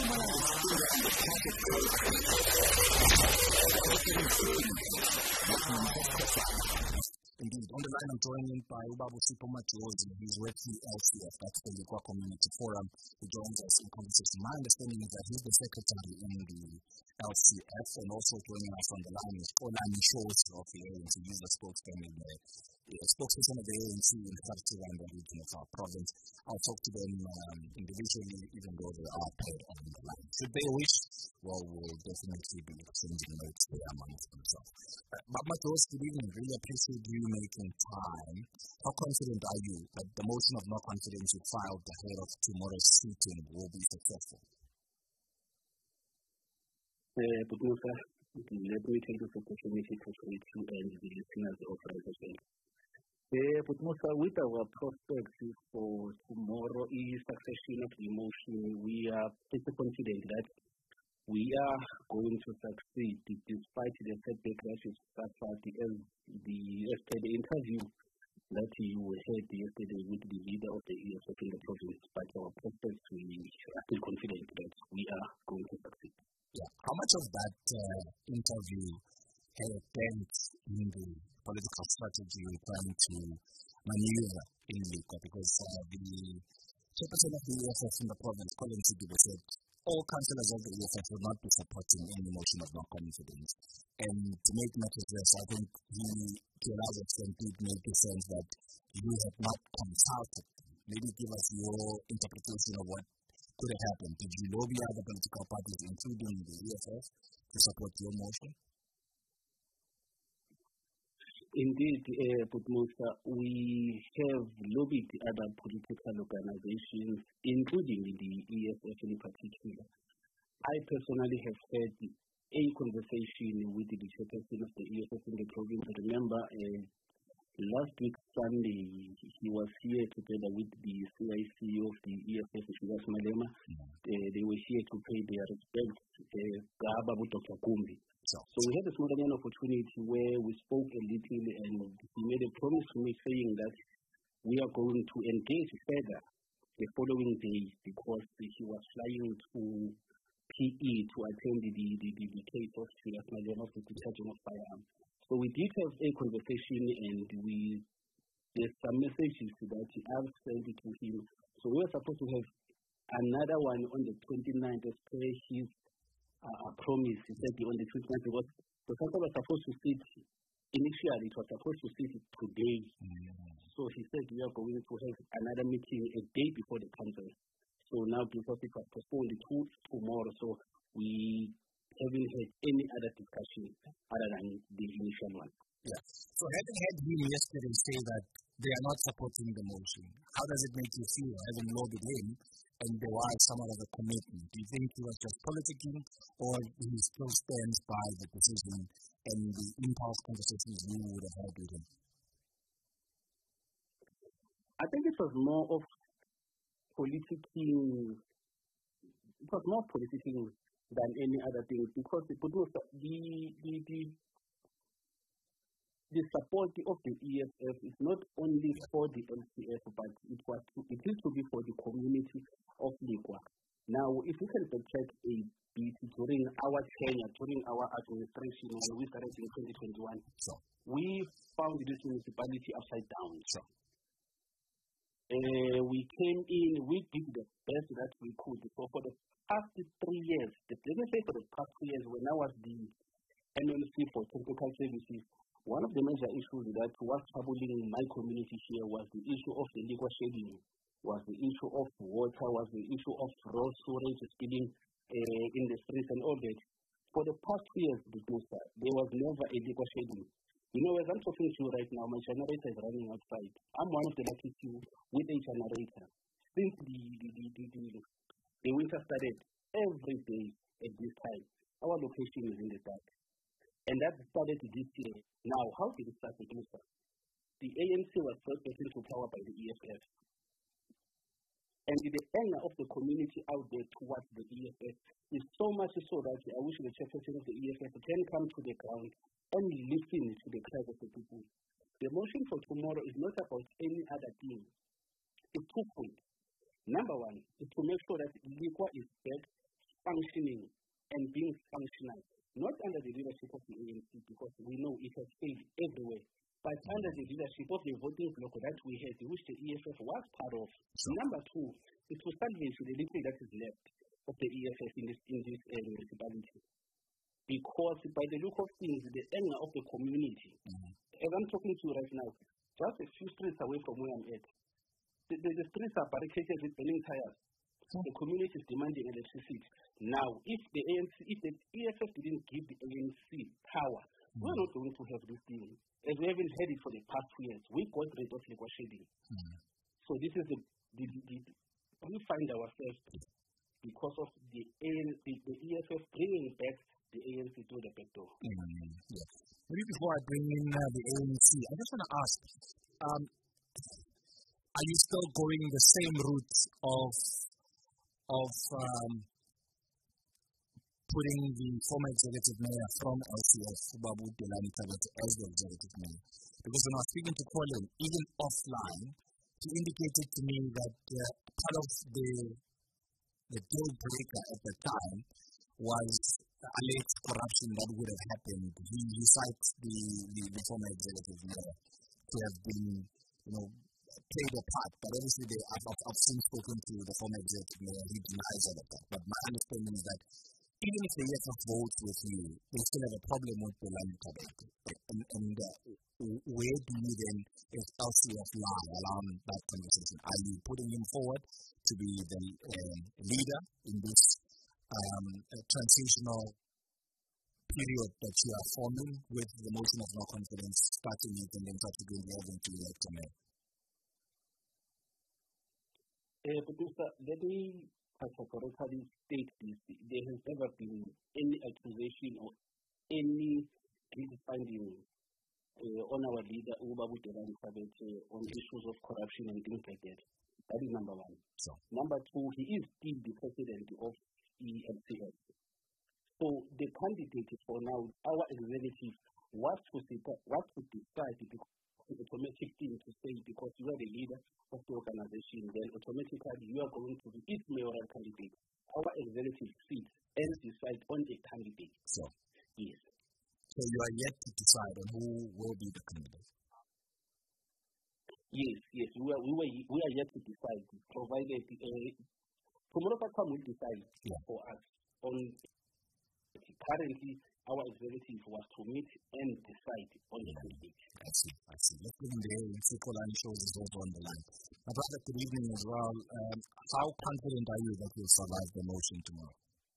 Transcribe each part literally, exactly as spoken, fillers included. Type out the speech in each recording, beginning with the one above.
Indeed, on the line I'm joined by Ubaba Sipho Madlozi. He's with the L C F, that's the Lekwa Community Forum. He joins us in conversation. My understanding is that he's the secretary in the L C F, and also joining us on the line is Xolani Shozi of the A N C. He's a spokesman in the uh, spokesperson of the A N C in the Gauteng region of our province. I'll talk to them um, individually, even though they are paired on the line. Should they wish, well, we'll definitely be exchanging notes there amongst themselves. Uh, but Madlozi, good evening. Really appreciate you making time. How confident are you that the motion of no confidence you filed ahead of tomorrow's sitting will be successful? Uh, but no, sir, let me take this opportunity to greet you and the listeners of Rise. Uh, but no, sir, with our prospects for tomorrow is succession of the motion, we are pretty confident that we are going to succeed despite the setback that is suffered as the yesterday interview that you had yesterday with the leader of the E S F in the province. But our prospects, we are still confident that we are going to succeed. Yeah. How much of that uh, interview had a dent in the political strategy you're trying to maneuver in Lekwa? Because uh, the chairperson of the E S F in the province, Colin Sigibe, said all councillors of the E S F will not be supporting any motion of no confidence. And to make matters worse, I think he, to a large extent, did make the sense that you had not consulted. Maybe give us your interpretation of what could have happened. Did you lobby other political parties, including the E S F, to support your motion? Indeed, uh, Putmusa, we have lobbied other political organizations, including the E S F in particular. I personally have had a conversation with the chairperson of the E S F in the province. Remember, uh, last week Sunday, he was here together with the C I C of the E S F, Julius Malema. Uh, they were here to pay their respects to uh, Doctor Kumbi. So, so we had a small opportunity where we spoke a little and he made a promise to me saying that we are going to engage further the following day because he was flying to P E to attend the, the, the, the case of Julius Malema for the discharging of firearms. So we did have a conversation and we there's some messages that I've sent to him. So we were supposed to have another one on the twenty-ninth as per his uh, promise. He said on the twenty-ninth because the council was supposed to sit initially, it was supposed to sit today. Mm-hmm. So he said we are going to have another meeting a day before the council. So now because it was postponed to tomorrow, so we haven't had any other discussion other than the initial one. Yeah. So having had him yesterday say that they are not supporting the motion, how does it make you feel having lobbied him and there was some other commitment? Do you think he was just politicking or he still stands by the decision and the impulse conversations you would have had with him? I think it was more of politicking, it was more politicking than any other thing because the, the, the, the The support of the E S F is not only for the L C F, but it was to, it is to be for the community of Lekwa. Now, if we can check a bit during our tenure, during our administration, when we started in twenty twenty-one, so we found this municipality upside down. So uh, we came in, we did the best that we could. So for the past three years, the let me say for the past three years, when I was the M L C for technical services, one of the major issues that was troubling my community here was the issue of the Lekwa shedding, was the issue of water, was the issue of road storage spilling uh, in the streets and all that. For the past two years, there was never a Lekwa shedding. You know, as I'm talking to you right now, my generator is running outside. I'm one of the lucky few with a generator. Since the, the, the, the, the, the winter started, every day at this time, our location is in the dark. And that started this year. Now, how did it start with Musa? The A N C was first taken to power by the E S F. And the anger of the community out there towards the E S F is so much so that I wish the chairperson of the E S F can come to the ground and listen to the cries of the people. The motion for tomorrow is not about any other thing. It's twofold. Number one is to make sure that Lekwa is back functioning and being functional, not under the leadership of the A N C, because we know it has failed everywhere, but under the leadership of the voting bloc that we had, which the E F F was part of. Sure. Number two, it was salvage the little that is left of the E F F in this, in this uh, municipality. Because by the look of things, the anger of the community, mm-hmm. as I'm talking to you right now, just a few streets away from where I'm at, the, the, the streets are barricaded with burning tires. Mm-hmm. The community is demanding electricity. Now, if the A N C, if the E F F didn't give the A N C power, mm-hmm. we're not going to have this thing. As we haven't had it for the past two years, we got rid of liquor shedding. Mm-hmm. So this is the, the, the, the we find ourselves because of the, A N C, the E F F bringing back the A N C to the back door. Mm-hmm. Yes. Maybe before I bring in uh, the A N C, I just want to ask, um, are you still going the same route of of um, putting the former executive mayor from L C F, Babu Delani Tabet, as the executive mayor? Because when I was speaking to Colin, even offline, he indicated to me that uh, part of the the deal breaker at the time was alleged corruption that would have happened. He, he cites the, the, the former executive mayor to have been, you know, played a part. But obviously, they, I've, I've since spoken to the former executive mayor. He denies all of that. But my understanding is that even if the E F F votes with you, they still have a problem with the land tobacco. And, and uh, where do you then, as L C F, lie around that conversation? Are you putting him forward to be the uh, leader in this um, transitional period that you are forming with the motion of no confidence starting it and then subsequently having to elect a mayor? Uh, Producer, let me categorically state this. There has never been any accusation or any finding uh, on our leader, Ubabu Delani Tabet, uh, on issues of corruption and things like that. That is number one. So. Number two, he is still the president of E L C S. So the candidate for now, our executive, what to decide, what to decide, because it's automatic thing to say because you are the leader of the organization, then automatically you are going to be its mayoral candidate. Our executive sits and decide on a candidate. So, yes. So you are yet to decide on who will be the candidate. Yes, yes, we are we were we are yet to decide. Provided uh, tomorrow will decide yeah. for us on. Currently, our executive was to meet and decide on the candidate. I see, I see. Let's bring in the A N C Colin shows is also on the line. My brother, good evening as well. Um, how confident are you that you'll survive the motion tomorrow?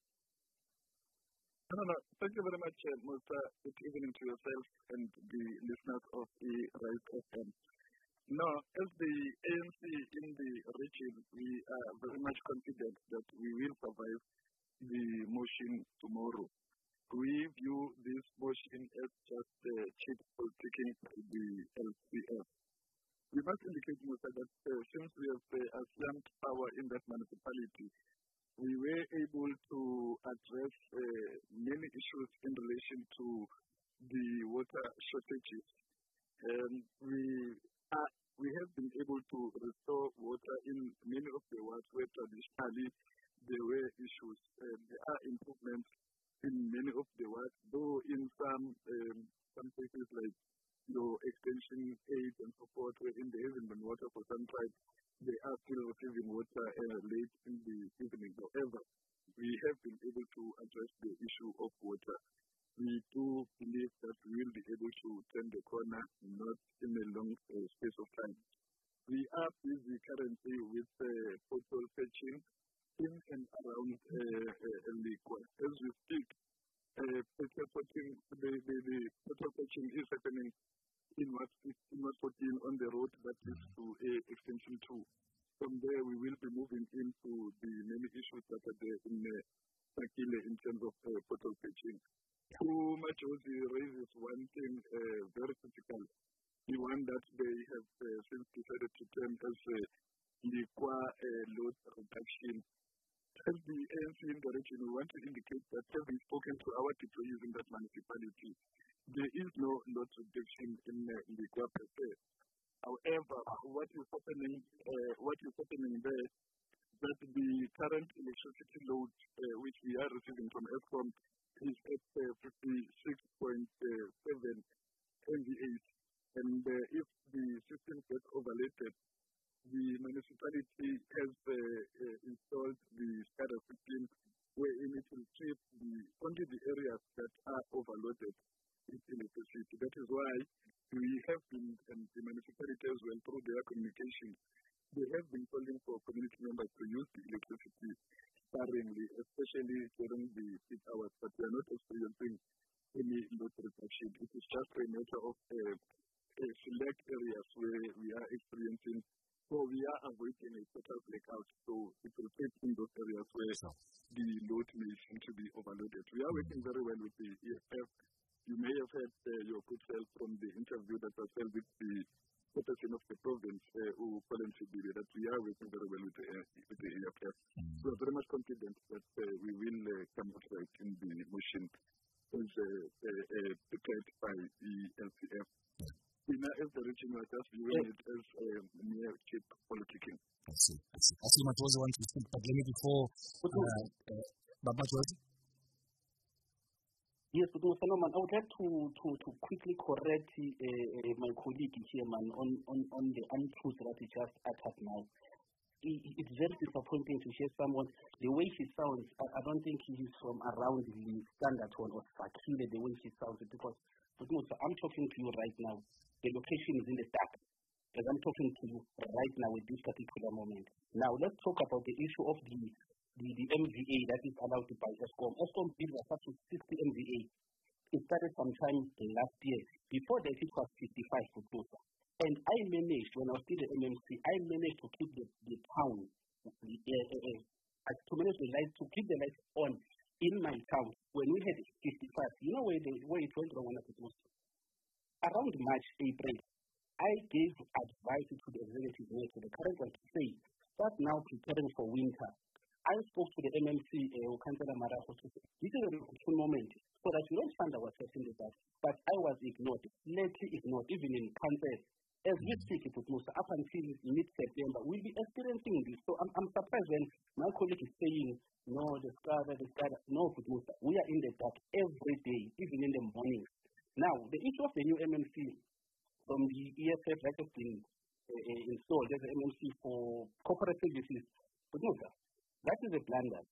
No, no, no. Thank you very much, uh, Musa. Good evening to yourself and the listeners of the Rise F M. No, as the A N C in the region, we are very much confident that we will survive the motion tomorrow. We view this motion as just a cheap politicking by the L C F. We must indicate, Musa, that uh, since we have uh, assumed power in that municipality, we were able to address uh, many issues in relation to the water shortages. And we are, we have been able to restore water in many of the wards where traditionally there were issues. And there are improvements in many of the wards, though in some um, some places like your extension aid and so forth, wherein there hasn't been water for some time, they are still receiving water uh, late in the evening. However, we have been able to address the issue of water. We do believe that we will be able to turn the corner, not in a long uh, space of time. We are busy currently with uh, pothole patching in and around uh, uh, Lekwa. As we speak, uh, pothole patching, the, the, the pothole patching is happening in what in what fourteen on the road that leads to a extension two. From there, we will be moving into the many issues that are there in uh, Sakile in terms of uh, pothole patching. Too much also raises one thing uh, very critical, the one that they have uh, since decided to term as uh, Lekwa uh, load reduction. As the A N C in the region, we want to indicate that having spoken to our deployees in that municipality, there is no load reduction in uh, Lekwa per se. However, what is happening, uh, what is happening there that the current electricity load uh, which we are receiving from Eskom is at uh, fifty-six point seven M V A. And uh, if the system gets overloaded, the municipality has uh, uh, installed the SCADA system wherein it will treat the, only the areas that are overloaded with electricity. That is why we have been, and the municipality as well, through their communication, they have been calling for community members to use the electricity sparingly, especially during the peak hours, but we are not experiencing any load reduction. It is just a matter of uh, uh, select areas where we are experiencing, so we are avoiding a total blackout, so it will take in those areas where so. the load may seem to be overloaded. We are mm-hmm. working very well with the E F F. You may have heard uh, your good self from the interview that was held with the person of the province, uh, who Colin Sibiri, that we are working very well with the, uh, with the E F F. Mm-hmm. We are very much confident that uh, we will uh, come out right in the motion as uh, uh, uh, prepared by the L C F. Yeah. We now, as the region, we are just viewing it as uh, mere cheap politicking. I see, I see. I see Matozi wants to speak, but let me before, uh, uh, but Matozi? Yes, but no, man, I would like to, to, to quickly correct uh, uh, my colleague here, man, on, on, on the untruth that he just uttered now. It, it's very disappointing to hear someone, the way he sounds, I, I don't think he is from around the standard one or Sakile, the way he sounds, because but no, so I'm talking to you right now. The location is in the dark, as I'm talking to you right now at this particular moment. Now, let's talk about the issue of the The, the M V A that is allowed by Eskom. Eskom bill was up to sixty M V A. It started sometime last year. Before that, it was fifty-five for closer. And I managed, when I was still at M M C, I managed to keep the, the town, the, uh, uh, uh, to manage the lights, to keep the lights on in my town when we had fifty-five. You know where, the, where it went wrong when I was around March, April, I gave advice to the executive mayor, to the current one, to say, start now preparing for winter. I spoke to the M M C, uh, Councillor Maraho, to say, this is a good moment, so that we don't find ourselves in the dark. But I was ignored, lately ignored, even in council. As we speak, it was up until mid-September, we'll be experiencing this. So I'm, I'm surprised when my colleague is saying, no, the SCADA, the SCADA, no, we are in the dark every day, even in the morning. Now, the issue of the new M M C from the E F F that has been uh, installed as an M M C for corporate services, but no, sir. That is a blunder.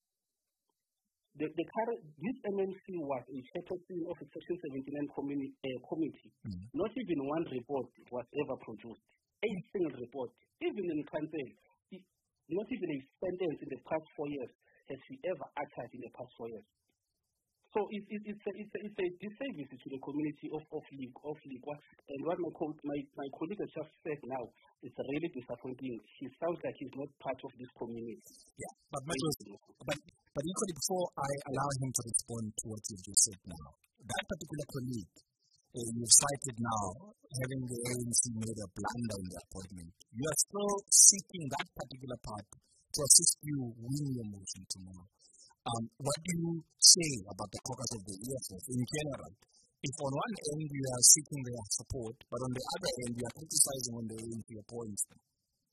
The, the current, this M M C was a chairperson of a Section seventy-nine communi- uh, committee. Mm-hmm. Not even one report was ever produced. A single report. Even in council, not even a sentence in the past four years has she ever uttered in the past four years. So it, it, it's, a, it's, a, it's a disservice to the community of, of League. Of League. And what my, co- my, my colleague has just said now is really disappointing. He sounds like he's not part of this community. Yeah, but, but, but equally, before I allow him to respond to what you've just said now, that particular colleague uh, you've cited now, having the A N C made a blunder in the appointment, you are still seeking that particular part to assist you win your motion tomorrow. Um, what do you say about the caucus of the E F F in general? If on one end you are seeking their support, but on the other end you are criticizing when they A N C appoints them?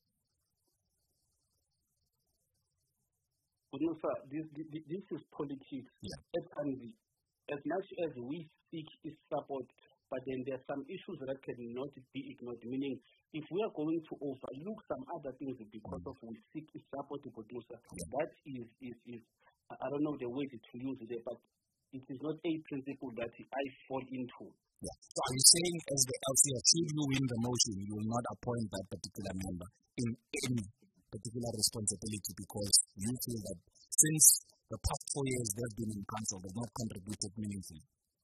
But no, sir, this, this, this is politics. Yeah. As much as we seek his support, but then there are some issues that cannot be ignored, meaning if we are going to overlook some other things because mm. of we seek his support to producer, yeah. that is, is, is I don't know the way to use it, but it is not a principle that I fall into. Yeah. So are you saying, as the L C F, should you win the motion, you will not appoint that particular member in any particular responsibility because you feel that since the past four years they've been in council, they've not contributed meaningfully?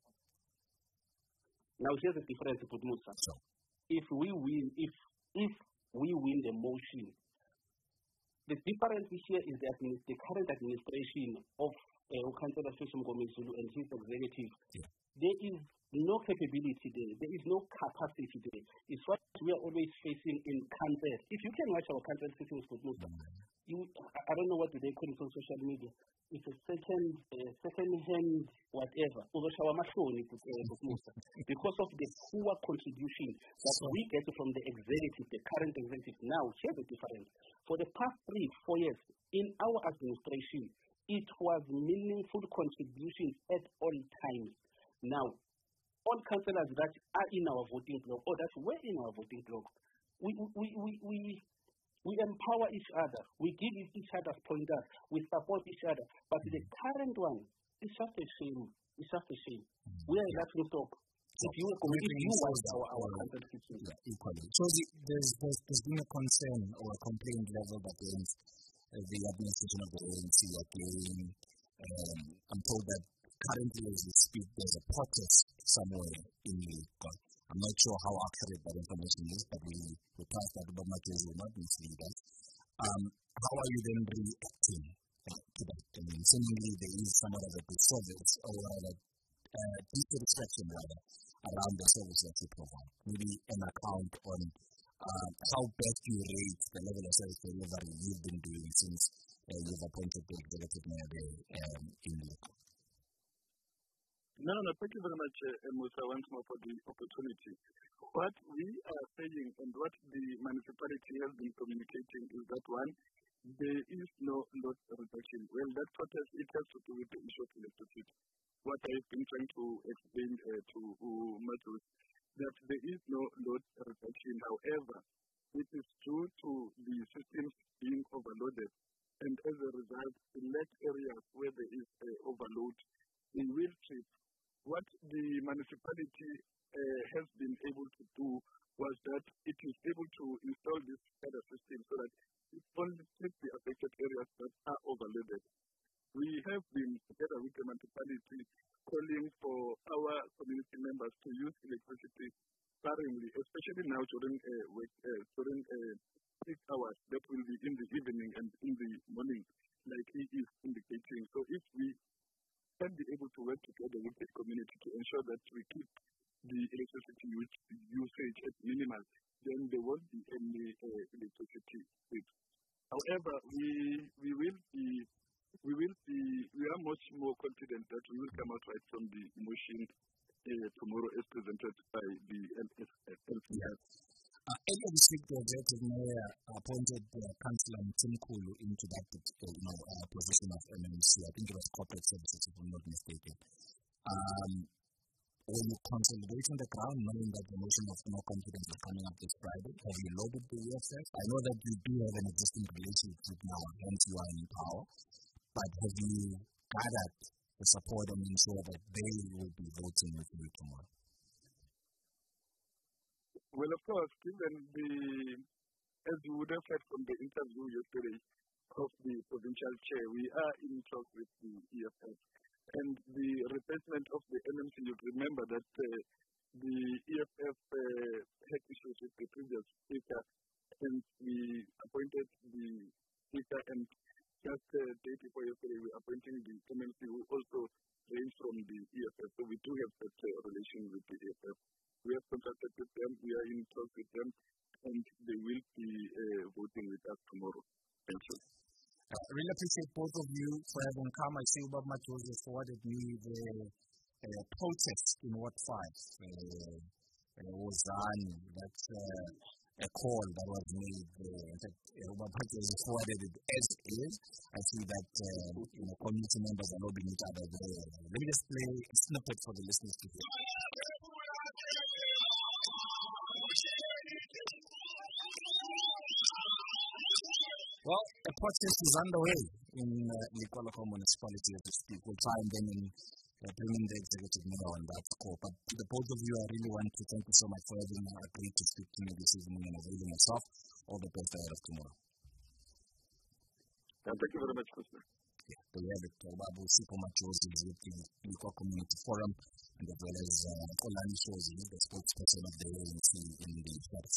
Now here's the difference, Pudmusa. Sure. If we win, if if we win the motion, the difference here is that the current administration of uh, Councillor Session Gomezulu and his executive, yeah. there is no capability there. There is no capacity there. It's what we are always facing in council. If you can watch our council sessions, mm-hmm. you, I don't know what they call it on social media. It's a second, uh, second-hand whatever, because of the poor contribution that we get from the executive, the current executive now. Here's the difference. For the past three, four years, in our administration, it was meaningful contributions at all times. Now, all councillors that are in our voting block, or that were in our voting block, we, we, we, we, we empower each other. We give each other's pointers. We support each other. But the current one, it's just a shame. It's just a shame. Mm-hmm. We are a laughing stock. If you were committing, you was our, our country. Yeah, equally. So the, there's, there's, there's been a concern or a complaint level that against uh, the administration of the A N C again. Um, I'm told that currently as we speak, there's a protest somewhere in Lekwa. I'm not sure how accurate that information is, but we, we trust that Obama will not mislead us. Um, how are you then reacting uh, to that? I mean, seemingly there is somewhat of a disservice or rather uh, dissatisfaction rather around the service that you provide. Maybe an account on uh, how best you rate the level of service delivery you've been doing since uh, you've appointed the executive mayor there um, in Lekwa. No, no, no. Thank you very much, uh, Musa, once more for the opportunity. What we are saying and what the municipality has been communicating is that, one, there is no load reduction. Well, that protest, it has to do with the issue of electricity. What I've been trying to explain uh, to uh, Matheus, that there is no load reduction. However, it is due to the systems being overloaded. And as a result, select areas where there is uh, overload, they will trip. What the municipality uh, has been able to do was that it is able to install this SCADA system so that it only treats the affected areas that are overloaded. We have been, together with the municipality, calling for our community members to use electricity sparingly, especially now during uh, work, uh, during uh, peak hours that will be in the evening and in the morning, like he is indicating. So if we can be able to work together with the community to ensure that we keep the electricity usage at minimal, then there won't be any uh, electricity use. However, we we will be we will be we are much more confident that we will come out right from the motion uh, tomorrow as presented by the L S F. Uh, earlier this week, the executive mayor appointed uh, Councillor Mtimkulu into that uh, you know, uh, position of M M C. I think it was corporate services, if I'm not mistaken. Um, were you consolidating the ground, knowing that the motion of no confidence is coming up this Friday? Have you lobbied the E F F? I know that you do have an existing relationship now, hence you are in power. But have you gathered the support and ensure that they will be voting with you tomorrow? Well, of course, given the, as you would have heard from the interview yesterday of the provincial chair, we are in talks with the E F F. And the replacement of the M M C, you remember that uh, the E F F uh, had issues with the previous speaker, and we appointed the speaker, and just a uh, day before yesterday, we are appointing the M M C, who also range from the E F F. So we do have that uh, relation with the E F F. We have contacted with them, we are in talks with them, and they will be uh, voting with us tomorrow. Thank you. I uh, really appreciate both of you for having come. I see Obama Joseph forwarded me the uh, protest in Ward five. Uh, uh, Wozani, that's uh, a call that was made. Uh, in fact, Obama Joseph forwarded it as it is. I see that uh, you know, community members are lobbying each other there. Let me just play a snippet for the listeners to hear. Well, the protest is underway in uh, Lekwa municipality as we speak. We'll try and then uh, bring in the executive mayor on that score. But to the both of you, I really want to thank you so much for having agreed to speak to me this evening and availing yourself. All the best ahead of tomorrow. Yeah, thank you very much, Costa. Yeah, we have it. Babu Sipho Machozi is with the Lekwa Community Forum, and as well as uh, Olani Shozi, the spokesperson of the A N C in the